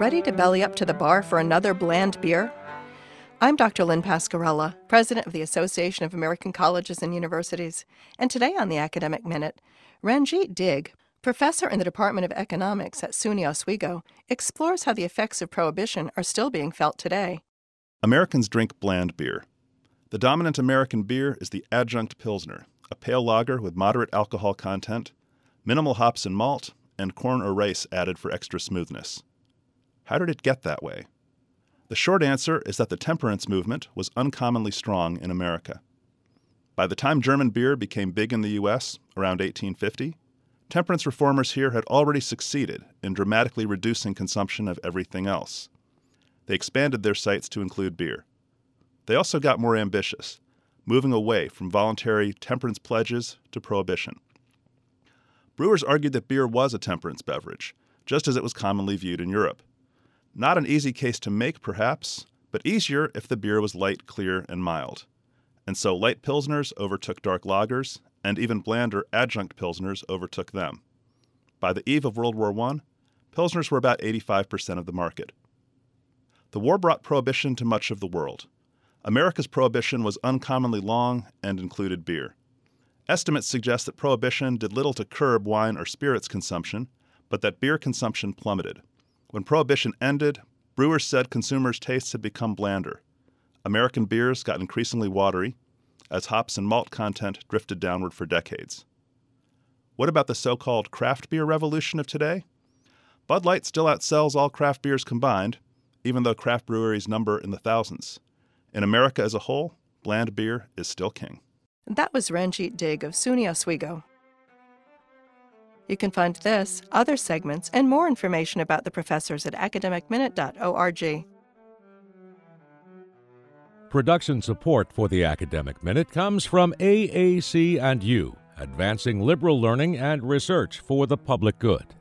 Ready to belly up to the bar for another bland beer? I'm Dr. Lynn Pascarella, president of the Association of American Colleges and Universities, and today on the Academic Minute, Ranjit Digg, professor in the Department of Economics at SUNY Oswego, explores how the effects of prohibition are still being felt today. Americans drink bland beer. The dominant American beer is the adjunct Pilsner, a pale lager with moderate alcohol content, minimal hops and malt, and corn or rice added for extra smoothness. How did it get that way? The short answer is that the temperance movement was uncommonly strong in America. By the time German beer became big in the U.S., around 1850, temperance reformers here had already succeeded in dramatically reducing consumption of everything else. They expanded their sights to include beer. They also got more ambitious, moving away from voluntary temperance pledges to prohibition. Brewers argued that beer was a temperance beverage, just as it was commonly viewed in Europe. Not an easy case to make, perhaps, but easier if the beer was light, clear, and mild. And so light Pilsners overtook dark lagers, and even blander adjunct Pilsners overtook them. By the eve of World War I, Pilsners were about 85% of the market. The war brought prohibition to much of the world. America's prohibition was uncommonly long and included beer. Estimates suggest that prohibition did little to curb wine or spirits consumption, but that beer consumption plummeted. When prohibition ended, brewers said consumers' tastes had become blander. American beers got increasingly watery, as hops and malt content drifted downward for decades. What about the so-called craft beer revolution of today? Bud Light still outsells all craft beers combined, even though craft breweries number in the thousands. In America as a whole, bland beer is still king. That was Ranjit Digg of SUNY Oswego. You can find this, other segments, and more information about the professors at academicminute.org. Production support for the Academic Minute comes from AAC&U, advancing liberal learning and research for the public good.